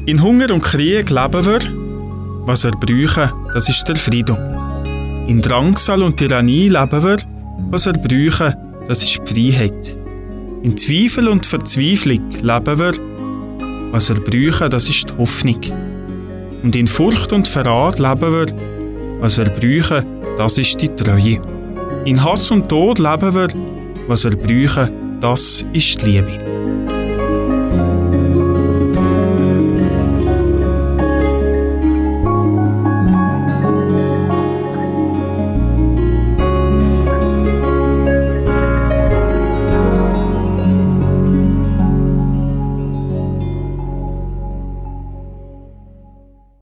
In Hunger und Krieg leben wir. Was wir brauchen, das ist der Frieden. In Drangsal und Tyrannie leben wir. Was wir brauchen, das ist die Freiheit. In Zweifel und Verzweiflung leben wir. Was wir brauchen, das ist die Hoffnung. Und in Furcht und Verrat leben wir. Was wir brauchen, das ist die Treue. In Hass und Tod leben wir. Was wir brauchen, das ist die Liebe.